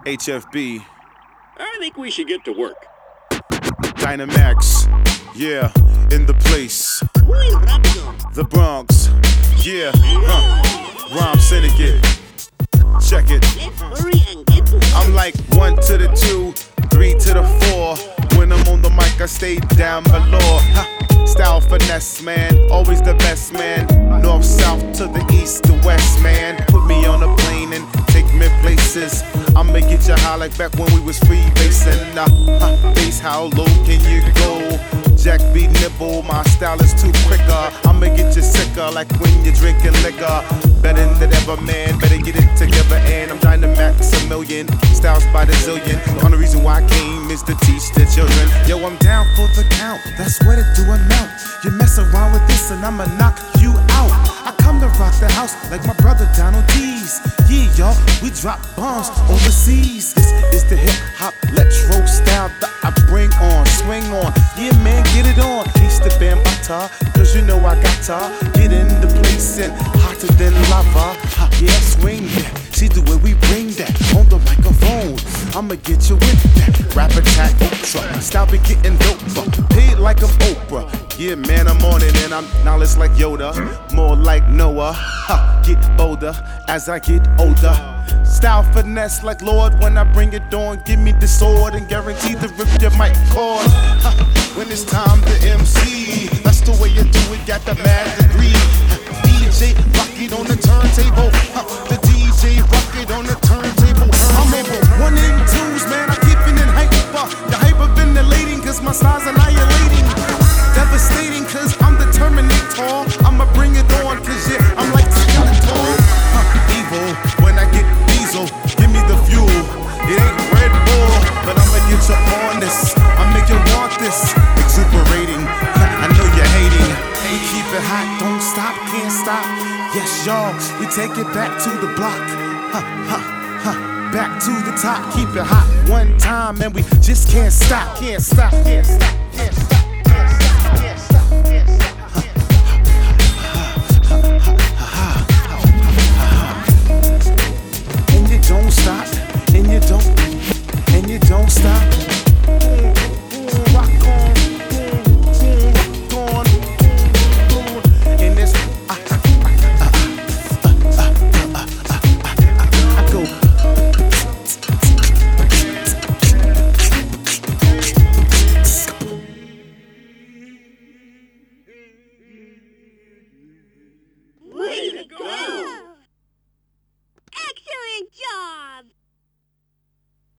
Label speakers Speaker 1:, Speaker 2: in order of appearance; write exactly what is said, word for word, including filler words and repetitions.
Speaker 1: H F B.
Speaker 2: I think we should get to work.
Speaker 1: Dynamax, yeah, in the place.
Speaker 3: Muy rápido.
Speaker 1: The Bronx, yeah, huh. Rhyme Syndicate, check it.
Speaker 3: Let's hurry and get to work.
Speaker 1: I'm like one to the two, three to the four. When I'm on the mic, I stay down below. Ha. Style finesse, man, always the best, man. North, south, to the east, to west, man. Put me on a plane and take me places. I'ma get you high like back when we was free basing. Uh, uh, bass, how low can you go? Jack be nibble, my style is too quicker. I'ma get you sicker like when you're drinking liquor. Better than ever, man, better get it together. And I'm trying to max a million, styles by the zillion. The only reason why I came is to teach the children. Yo, I'm down for the count, that's what it do amount. You mess around with this and I'ma knock you out. I come to rock the house like my brother Donald D's. Yeah, y'all, we drop bombs overseas. This is the hip hop electro style that I bring on, swing on. Yeah, man, get it on. Piece the bambata, cause you know I got to get in the place and hotter than lava. Ha, yeah, swing that. See the way we bring that on the microphone. I'ma get you with that. Rap attack, ultra. Style be getting doper. Paid like I'm Oprah. Yeah, man, I'm on it and I'm knowledge like Yoda. More like Noah. Ha, get bolder as I get older. Style finesse like Lord when I bring it on. Give me the sword and guarantee to rip your mic cord. Ha, when it's time to M C, that's the way you do it. Got the mad degree. D J rock it on the turntable. Ha, the D J rock it on the turntable. I'm able one and twos, man. I keep it in hyper. The hyperventilating cause my style's annihilating. Devastating cause I'm the Terminator. I'ma bring it on cause yeah, I'm like Skeletor. Huh, evil when I get diesel. Give me the fuel. It ain't Red Bull, but I'ma get you on this. I make you want this. Exuberating. I know you're hating. We keep it hot, don't stop, can't stop. Yes, y'all, we take it back to the block. Huh, huh, huh. Back to the top, keep it hot one time, and we just can't stop, can't stop, can't stop, can't stop.